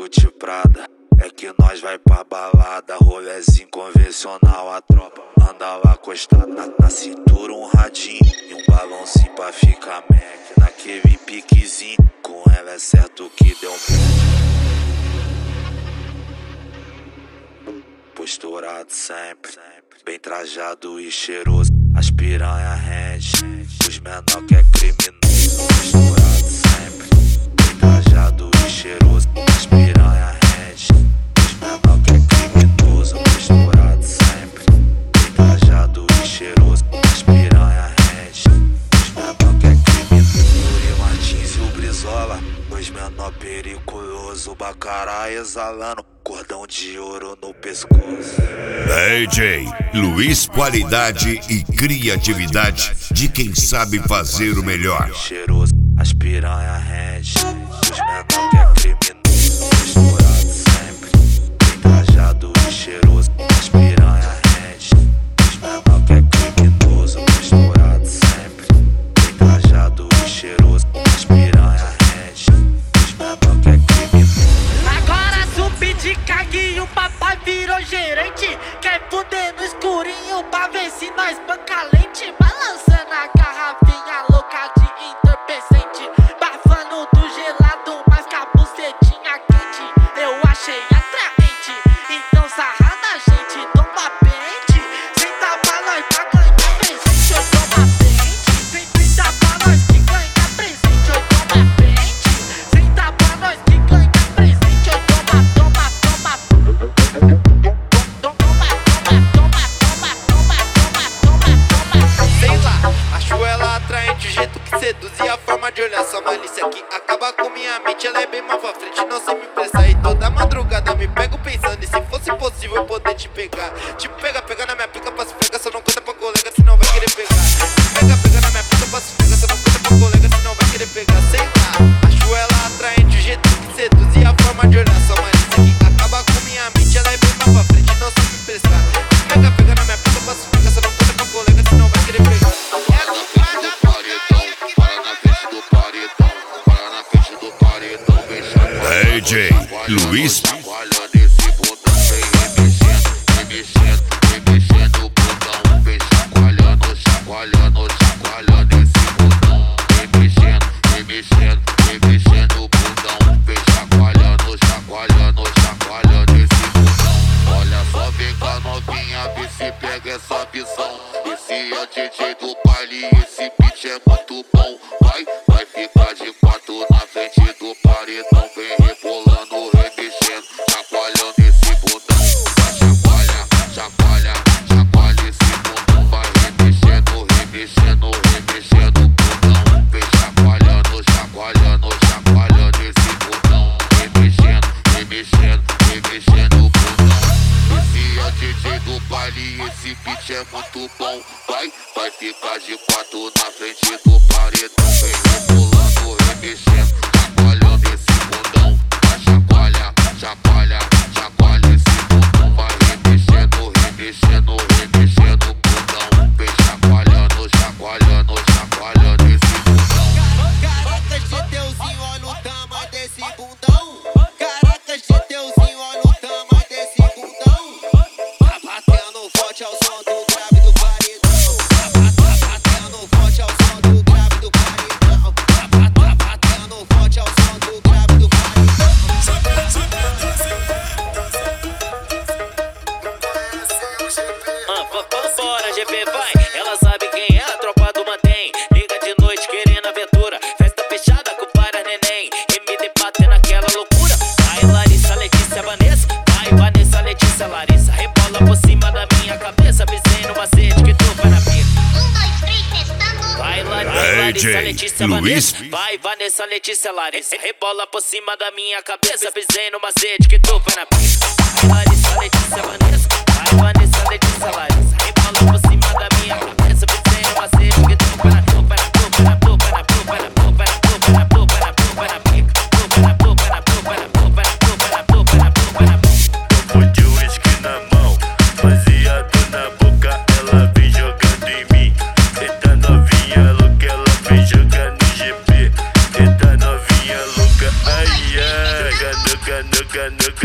Gucci Prada. É que nós vai pra balada, rolezinho convencional. A tropa anda lá acostada na cintura, um radinho e um balãozinho pra ficar mec. Naquele piquezinho, com ela é certo que deu posturado sempre, bem trajado e cheiroso. As piranha rende, os menor que é criminoso. Posturado sempre, bem trajado e cheiroso. As piranha rende, os menor que é criminoso. Posturado sempre, bem trajado e cheiroso. As piranha rende, os menor que é criminoso. Yuri Martins e o Brizola, os menor periculoso. O Bacará exalando, cordão de ouro no pescoço. DJ Luiz, qualidade e criatividade de quem sabe fazer o melhor. Cheiroso, as piranha rende, os menor que é criminoso. Posturado sempre, bem trajado e cheiroso. As piranha rende, os menor que é criminoso. Posturado sempre, bem trajado e cheiroso. As piranha rende, os menor que é criminoso. Agora subi de cague e o papai virou gerente. Quer fuder no escurinho pra ver se nós banca lente. Balançando a garrafinha louca de entorpecente, bafando do gelado, mas com a bucetinha quente. Eu achei atraente, então sarra na gente. Toma pente, senta pra nós pra ganhar presente. Eu toma pente, senta pra nós que ganha presente. Eu toma pente, senta pra nós que ganha presente. Eu toma. Sei lá, acho ela atraente, o jeito que seduz e a forma de olhar, sua malícia que acaba com minha mente. Ela é bem mais pra frente, não sei me pressar. E toda madrugada me pego pensando, e se fosse possível eu poder te pegar. Te pega na minha pica pra se pegar, só não conta pra colega, senão vai querer pegar. Te pega na minha pica pra se pegar, só não conta pra colega, senão vai querer pegar. Sei lá, acho ela atraente, o jeito que seduz e a forma de olhar, sua malícia que acaba com minha mente. Ela é bem mais pra frente, não sei me pressar. Te pega na minha pica pra se pegar, só não conta pra colega, senão vai querer pegar. DJ Luiz. Essa visão, esse é o DJ do baile, esse beat é muito bom. Vai ficar de quatro na frente do paredão, vem rebolando, remexendo, chacoalhando esse bundão. Vai chacoalha esse bundão, vai remexendo o bundão. Vem chacoalhando esse bundão, remexendo o bundão. Esse é o DJ do baile, esse beat é muito bom. Vai ficar de quatro na frente do paredão, vem rebolando, remexendo, chacoalhando esse bundão. Vai chacoalha esse bundão, vai remexendo o bundão. Vem chacoalhando esse bundão. Caracas de Deusinho, olha o tamanho desse bundão. Caracas de Deusinho, olha o tamanho desse bundão. Tá batendo forte ao som do grave do paredão. Tá batendo forte ao som do grave do paredão. Tá batendo forte ao som do grave do paredão. Vambora, GP, vai. Ela sabe quem é, a tropa do mantém. Liga de noite querendo aventura, festa fechada com várias neném. E me debate naquela loucura. Vai Larissa, Letícia, Vanessa. Vai Vanessa, Letícia, Larissa. Rebola por cima da minha cabeça, pisei no macete que tu vai na pica. 1, 2, 3, testando. Vai Larissa, Letícia, Luiz. Vanessa. Vai Vanessa, Letícia, Larissa. Rebola por cima da minha cabeça, pisei no macete que tu vai na pica. Vai Larissa, Letícia, Vanessa. Vai Vanessa, Letícia, Larissa. Rebola por cima da minha cabeça, pisei no macete que tu vai na pica. Foi de uísque na mão, baseado na boca, ela vem jogando em mim. Eita novinha louca, ela vem jogando no GP. Eita novinha louca, ai ai, ganuga. nuca, nuca.